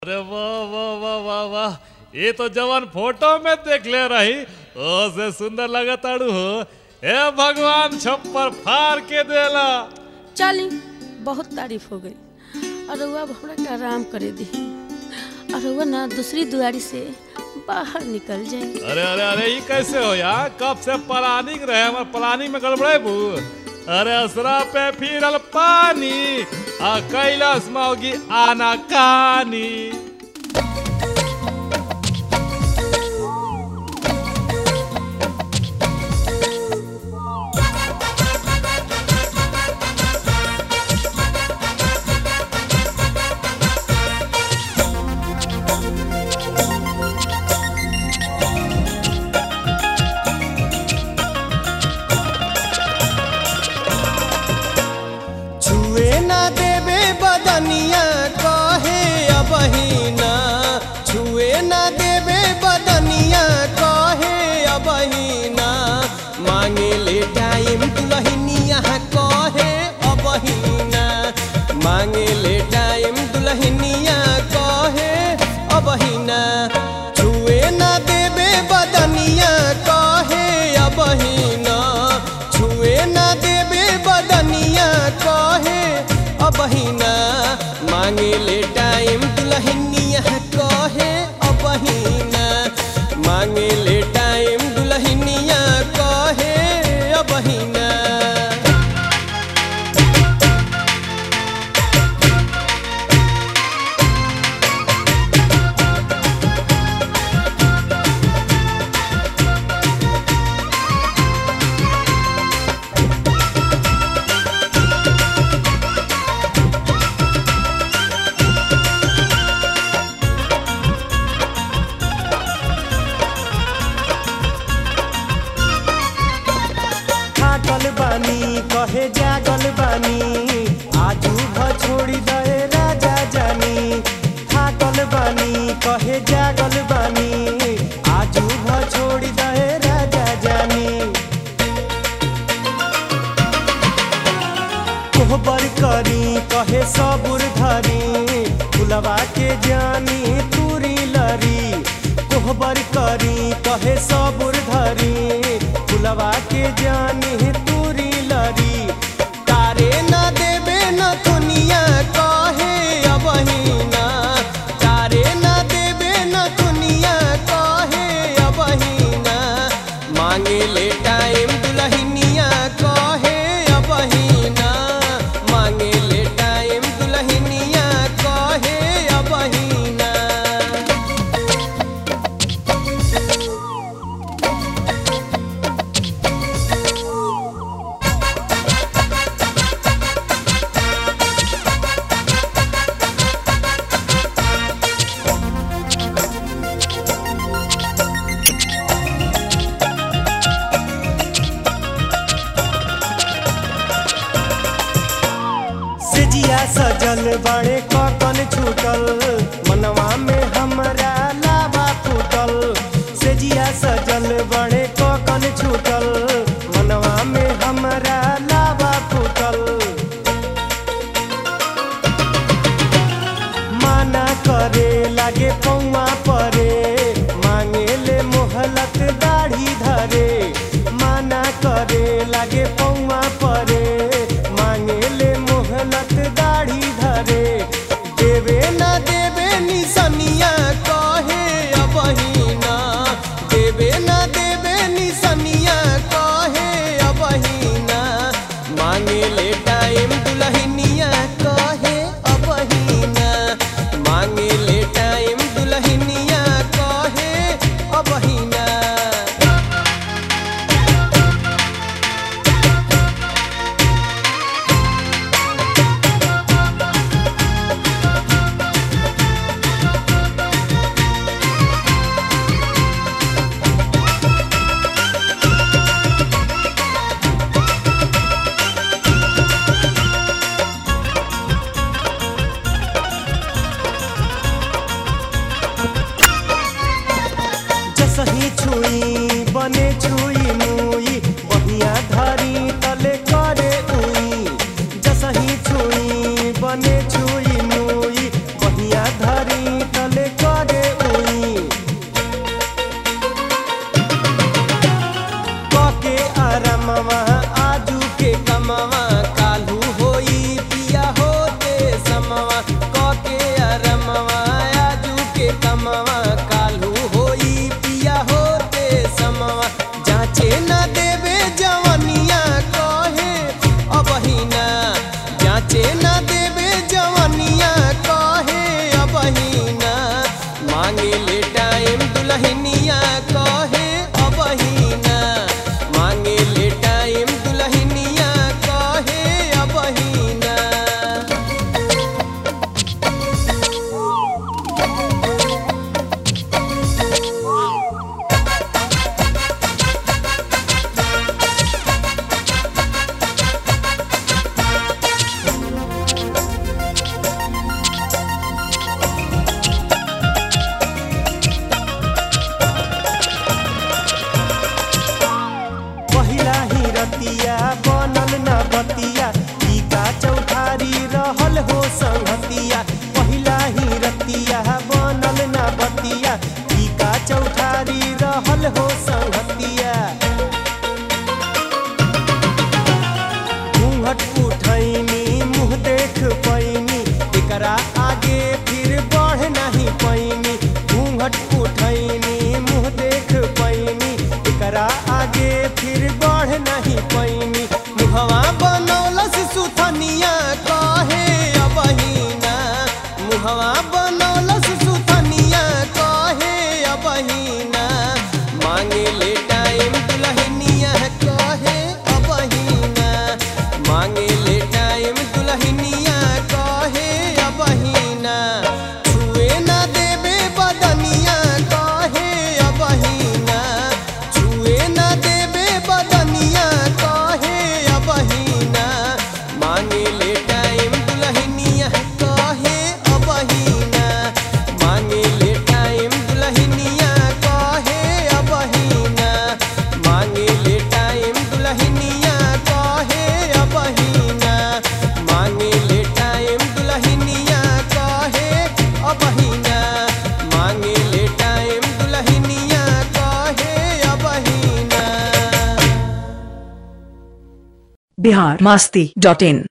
अरे वाह वाह वाह वाह वाह, ये तो जवान फोटो में देख ले रही ओ से सुंदर लगताड़ू हो। हे भगवान छप्पर फाड़ के देला। चली बहुत तारीफ हो गई। और अब हमरा के आराम करे दी और वो ना दूसरी दुआरी से बाहर निकल जाए। अरे अरे अरे ये कैसे हो यार, कब से प्लानिंग रहे हमारे प्लानिंग में गड़बड़े बू। अरे असरा पे फिरल पानी आ कैलाश मौगी आना कानी। बदनिया कहे अबहिना छुए न देवे बदनिया कहे अबहिना मांगे ले टाइम दुल्हनिया कहे अबहिना मांगे ले टाइम दुल्हनिया कहे अबहिना छुए न देवे बदनिया कहे अबहिना छुए न देवे बदनिया कहे अबहिना मांगे ले टाइम दुल्हनिया कहे अबहिना मांगे ले टाइम दुल्हनिया कहे अबहिना। बानी कहे जागल बानी आजू छोड़ी दे राजा जानी। थाकल बानी कहे जागल बानी आजू छोड़ी दे राजा जानी। कोहबर करी कहे सबुर धरी फुलवा के जानी तुरी लरी। कोहबर करी कहे सबुर धरी फुलवा के जानी तुरी लरी। तारे न देवे न दुनिया कहे अबहिना तारे न देवे न दुनिया कहे अबहिना मांगे ले टाइम दुल्हनिया कहे अबहिना मांगे ले टाइम दुल्हनिया कहे अबहिना। जिया सजल बड़े ककन छूटल मनवा में हमरा लावा फूटल। से जिया सजल बड़े ककन छूटल मनवा में हमरा लावा फूटल। माना करे लागे पौआ परे मांगे ले मोहलत दाढ़ी धरे। माना करे लागे पौआ परे मांगे ले मोहलत दाढ़ी धरे। देवे न देवे निसनिया कहे अबहिना देवे न देवे निसनिया कहे अबहिना मांगे ले टाइम दुल्हनिया कहे अबहिना मांगे ले टाइम दुल्हनिया कहे अबहिना। जसही छुई बने छुई मुई बहिया धरी तले करे उई। जसही छुई बने छुई मुई बहिया धरी के कमवा कालू होई पिया होते समवा जाचे न देवे जवनिया कहे अबहिना जाचे न देवे जवनिया कहे अबहिना मांगे ले टाइम दुल्हनिया कहे अबहिना मांगे ले टाइम दुल्हनिया कहे अबहिना। पहिला ही रतिया बनल न बतिया ई का चौठारी रहल हो संगतिया पहिला ही रतिया बनल न बतिया ई का चौठारी रहल हो संगतिया घूंघट उठैनी मुँह देख पैनी एकरा आगे फिर बढ़ नहीं पैनी घूंघट उठैनी मुँह देख पैनी एकरा आगे फिर बढ़ नहीं पैनी मुहवा बनौलस सुथनिया कहे अबहिना मुहवा बनौलस सुथनिया कहे अबहिना मांगे ले टाइम दुल्हनिया कहे अबहिना मांगे ले टाइम दुल्हनिया कहे अबहिना छुए न देवे बदनिया कहे अबहिना छुए न देवे बदनिया कहे अबहिना मांगे ले टाइम दुल्हनिया कहे अबहिना मांगे ले टाइम दुल्हनिया कहे अबहिना मांगे ले टाइम दुल्हनिया कहे अबहिना मांगे ले टाइम दुल्हनिया कहे अबहिना मांगे ले टाइम दुल्हनिया कहे अबहिना। biharmasti.in